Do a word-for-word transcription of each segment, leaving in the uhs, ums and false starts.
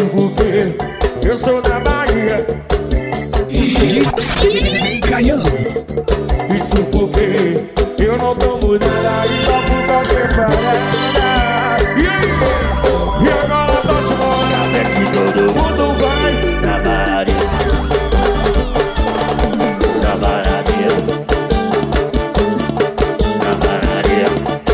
Isso porque eu sou da Bahia. Isso porque eu não tomo nada e tomo qualquer parada. E aí? E agora posso morar perto de todo mundo vai na Bahia. Na Bahia. Na Bahia.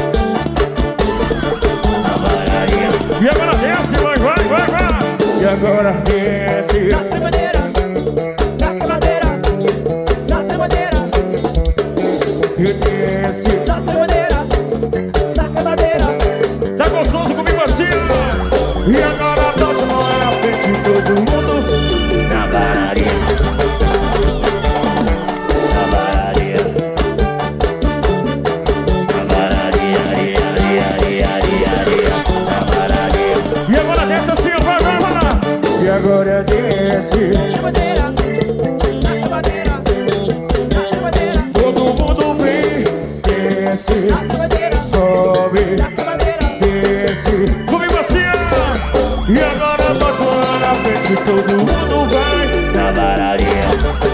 Na Bahia. E agora desce, vai, vai, vai, vai. E agora desce. Na tremadeira. Na tremadeira. Na tremadeira. E desce. Na tremadeira. Na tremadeira. Tá gostoso comigo assim? E agora posso morar na frente de todo mundo na Bahia. Na Bahia. Na Bahia. Na Bahia. E agora desce assim, vai, vai, vai. E agora desce. Na tremadeira. Na tremadeira. Na tremadeira. Todo mundo vem, desce, Na tremadeira. sobe, Na tremadeira. desce. Comigo assim, e agora posso morar na frente de todo mundo vai na Bahia.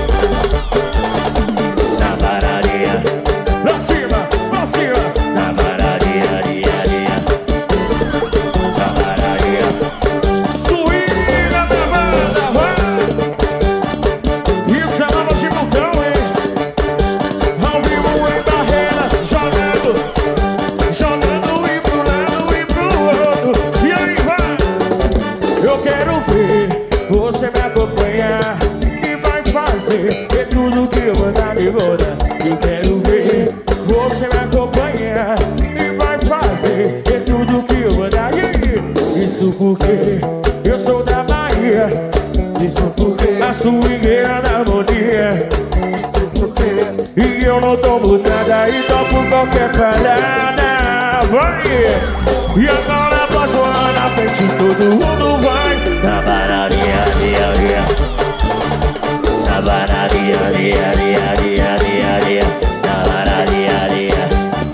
Na Bahia. Lá cima, lá cima. Na Bahia, dia, dia. Na Bahia. Suína da banda, vai. Isso é nova de montão, hein? Ao vivo em Barreiras, jogando, jogando e pro lado e pro outro. E aí vai. Eu quero ver você me acompanhar e vai fazer de tudo que eu mandar de volta. Eu quero ver você me acompanhar e vai fazer de tudo que eu mandar. E aí? Isso porque eu sou da Bahia. Isso porque a swingueira da harmonia. Isso porque e eu não tomo nada e topo qualquer parada. Vai! E agora posso morar na frente, todo mundo vai na Bahia, dia, dia. Na Bahia, dia, dia, dia, dia, dia. Na Bahia, dia.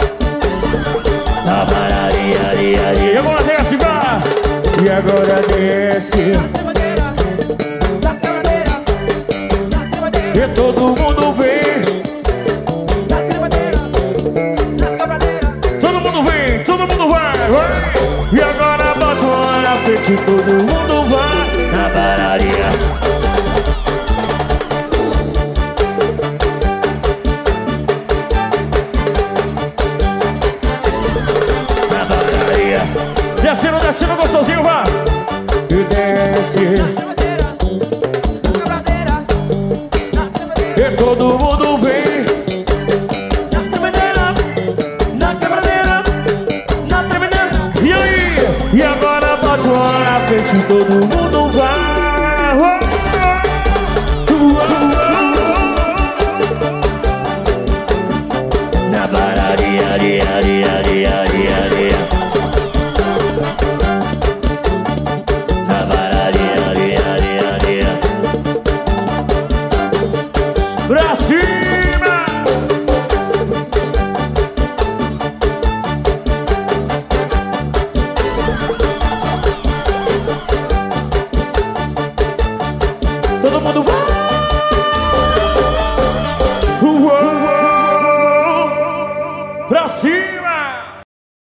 Na Bahia, dia, dia. E agora desce, vai! E agora desce. Na tremadeira. Na tremadeira. Na tremadeira. E todo mundo vem. Na tremadeira. Na tremadeira. Todo mundo vem, todo mundo vai, vai. E agora bota uma na frente, todo mundo vai na Bahia. Na Bahia. Descendo, descendo gostosinho, vai. E desce. Na tremadeira. Na tremadeira. Na tremadeira. E todo mundo vem. Na tremadeira. Na tremadeira. Na tremadeira. E aí? E agora bota uma na frente, todo mundo vai. Na Bahia, dia, dia, dia,